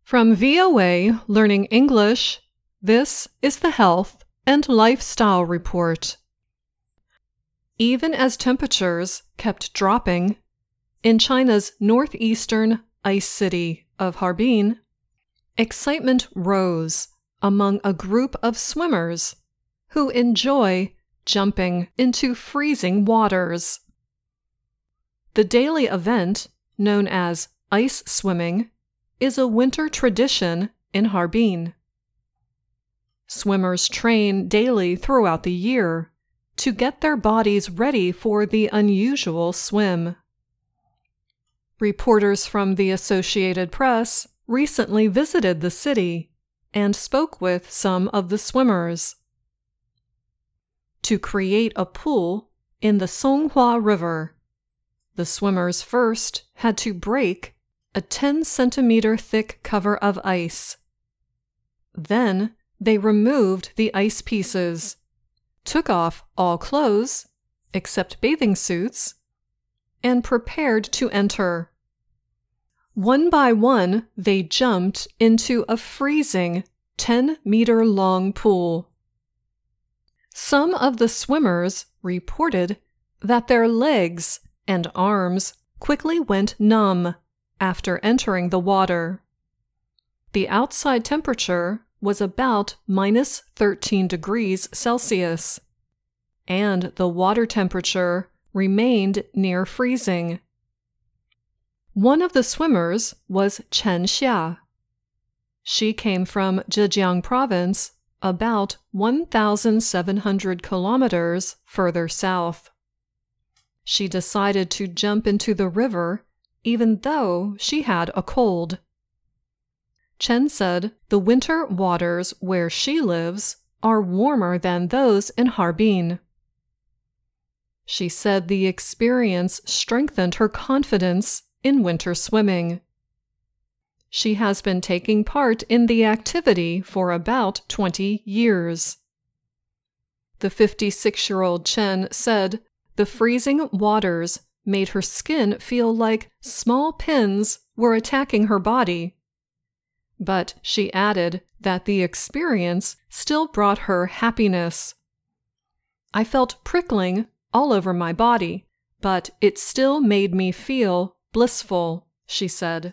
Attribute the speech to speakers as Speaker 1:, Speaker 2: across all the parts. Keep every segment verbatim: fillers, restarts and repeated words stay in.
Speaker 1: From V O A Learning English, this is the Health and Lifestyle Report. Even as temperatures kept dropping, in China's northeastern ice city of Harbin, excitement rose among a group of swimmers who enjoy jumping into freezing waters. The daily event, known as ice swimming, is a winter tradition in Harbin. Swimmers train daily throughout the year to get their bodies ready for the unusual swim. Reporters from the Associated Press recently visited the city and spoke with some of the swimmers. To create a pool in the Songhua River, the swimmers first had to break a ten centimeter thick cover of ice. Then they removed the ice pieces, took off all clothes except bathing suits, and prepared to enter. One by one, they jumped into a freezing ten meter long pool. Some of the swimmers reported that their legs and arms quickly went numb after entering the water. The outside temperature was about minus thirteen degrees Celsius, and the water temperature remained near freezing. One of the swimmers was Chen Xia. She came from Zhejiang Province, about one thousand seven hundred kilometers further south. She decided to jump into the river even though she had a cold. Chen said the winter waters where she lives are warmer than those in Harbin. She said the experience strengthened her confidence in winter swimming. She has been taking part in the activity for about twenty years. The fifty-six-year-old Chen said the freezing waters made her skin feel like small pins were attacking her body. But she added that the experience still brought her happiness. I felt prickling all over my body, but it still made me feel blissful, she said.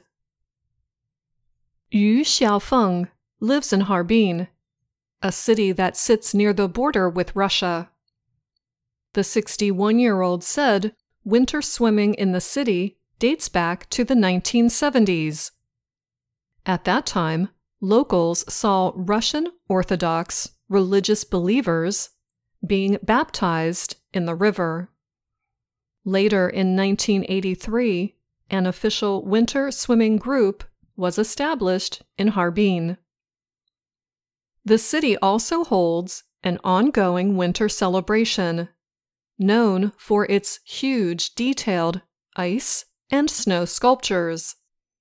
Speaker 1: Yu Xiaofeng lives in Harbin, a city that sits near the border with Russia. The sixty-one-year-old said winter swimming in the city dates back to the nineteen seventies. At that time, locals saw Russian Orthodox religious believers being baptized in the river. Later in nineteen eighty-three, an official winter swimming group was established in Harbin. The city also holds an ongoing winter celebration, known for its huge detailed ice and snow sculptures.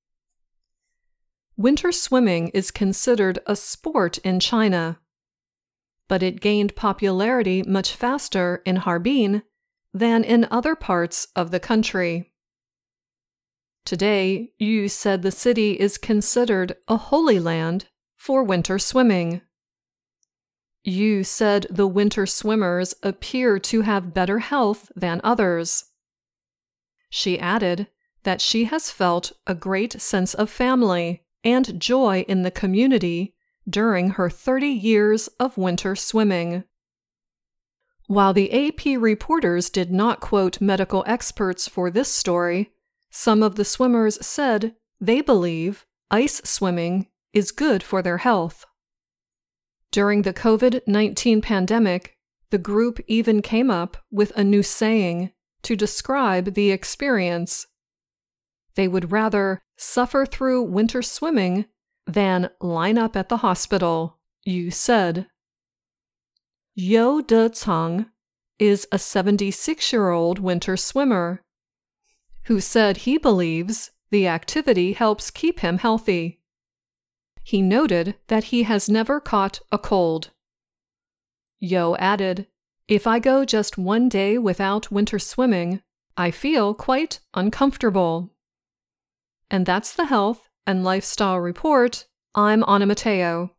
Speaker 1: Winter swimming is considered a sport in China, but it gained popularity much faster in Harbin than in other parts of the country. Today, Yu said the city is considered a holy land for winter swimming. Yu said the winter swimmers appear to have better health than others. She added that she has felt a great sense of family and joy in the community during her thirty years of winter swimming. While the A P reporters did not quote medical experts for this story, some of the swimmers said they believe ice swimming is good for their health. During the COVID nineteen pandemic, the group even came up with a new saying to describe the experience. They would rather suffer through winter swimming than line up at the hospital, Yu said. You Decang is a seventy-six-year-old winter swimmer who said he believes the activity helps keep him healthy. He noted that he has never caught a cold. Yo added, "If I go just one day without winter swimming, I feel quite uncomfortable." And that's the health and Lifestyle Report, I'm Anna Matteo.